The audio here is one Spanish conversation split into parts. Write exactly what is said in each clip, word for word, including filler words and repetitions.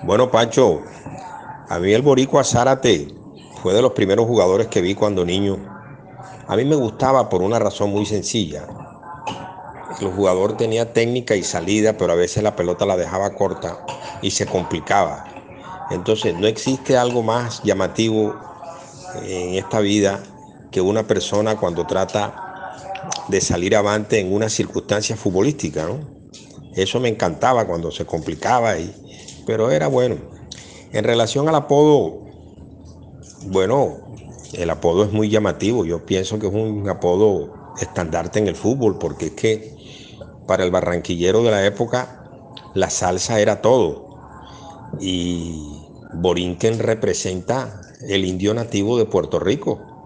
Bueno, Pacho, a mí el Boricua Zárate fue de los primeros jugadores que vi cuando niño. A mí me gustaba por una razón muy sencilla. El jugador tenía técnica y salida, pero a veces la pelota la dejaba corta y se complicaba. Entonces, no existe algo más llamativo en esta vida que una persona cuando trata de salir avante en una circunstancia futbolística, ¿no? Eso me encantaba cuando se complicaba, y, pero era bueno. En relación al apodo, bueno, el apodo es muy llamativo. Yo pienso que es un apodo estandarte en el fútbol, porque es que para el barranquillero de la época la salsa era todo. Y Borinquen representa el indio nativo de Puerto Rico,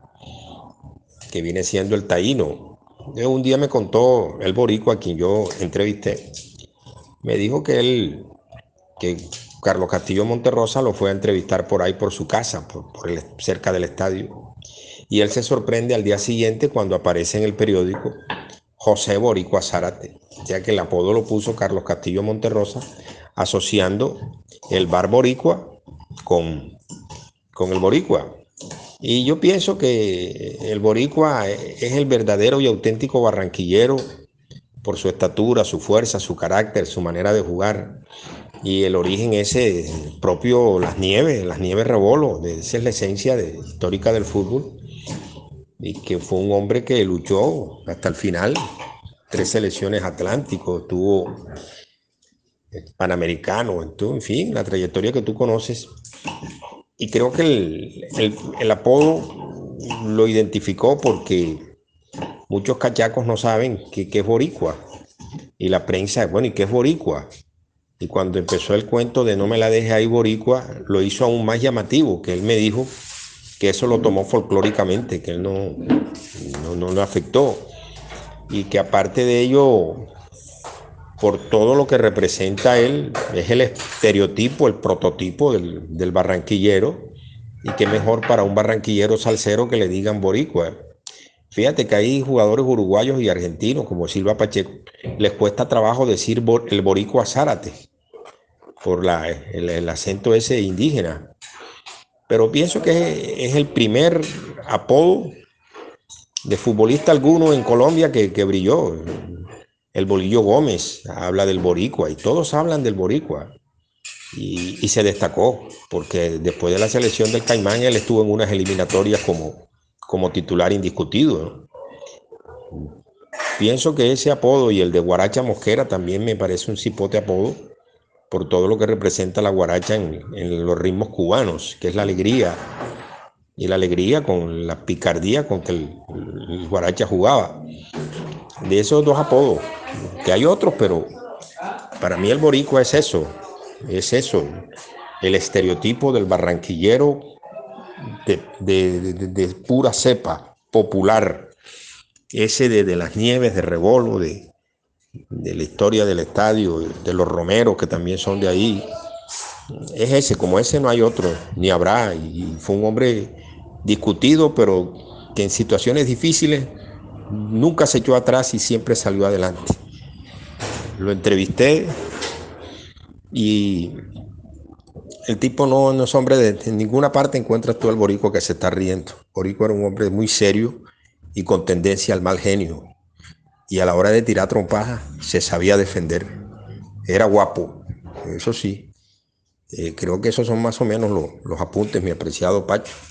que viene siendo el taíno. Un día me contó el boricua a quien yo entrevisté, me dijo que él, que Carlos Castillo Monterrosa lo fue a entrevistar por ahí por su casa, por, por el, cerca del estadio. Y él se sorprende al día siguiente cuando aparece en el periódico José Boricua Zárate, ya que el apodo lo puso Carlos Castillo Monterrosa, asociando el bar Boricua con, con el Boricua. Y yo pienso que el Boricua es el verdadero y auténtico barranquillero por su estatura, su fuerza, su carácter, su manera de jugar. Y el origen ese propio, las nieves, las nieves Rebolo, esa es la esencia de, histórica del fútbol. Y que fue un hombre que luchó hasta el final, tres selecciones Atlánticos, tuvo Panamericano, en fin, la trayectoria que tú conoces. Y creo que el, el, el apodo lo identificó porque muchos cachacos no saben qué es boricua. Y la prensa, bueno, ¿y qué es boricua? Y cuando empezó el cuento de no me la deje ahí boricua, lo hizo aún más llamativo, que él me dijo que eso lo tomó folclóricamente, que él no, no, no lo afectó. Y que aparte de ello, por todo lo que representa él, es el estereotipo, el prototipo del, del barranquillero, y qué mejor para un barranquillero salsero que le digan boricua. Fíjate que hay jugadores uruguayos y argentinos, como Silva Pacheco, les cuesta trabajo decir el boricua Zárate, por la, el, el acento ese indígena. Pero pienso que es el primer apodo de futbolista alguno en Colombia que, que brilló. El Bolillo Gómez habla del boricua y todos hablan del boricua. Y, y se destacó porque después de la selección del Caimán él estuvo en unas eliminatorias como, como titular indiscutido, ¿no? Pienso que ese apodo y el de Guaracha Mosquera también me parece un cipote apodo por todo lo que representa la guaracha en, en los ritmos cubanos, que es la alegría, y la alegría con la picardía con que el, el guaracha jugaba. De esos dos apodos, que hay otros, pero para mí el boricua es eso, es eso, el estereotipo del barranquillero de, de, de, de pura cepa, popular, ese de, de las nieves, de Rebolo, de, de la historia del estadio, de los romeros que también son de ahí. Es ese, como ese no hay otro, ni habrá. Y fue un hombre discutido, pero que en situaciones difíciles nunca se echó atrás y siempre salió adelante. Lo entrevisté y el tipo no, no es hombre de en ninguna parte encuentras tú al boricua que se está riendo. Boricua era un hombre muy serio y con tendencia al mal genio. Y a la hora de tirar trompadas se sabía defender. Era guapo, eso sí. Eh, creo que esos son más o menos los, los apuntes, mi apreciado Pacho.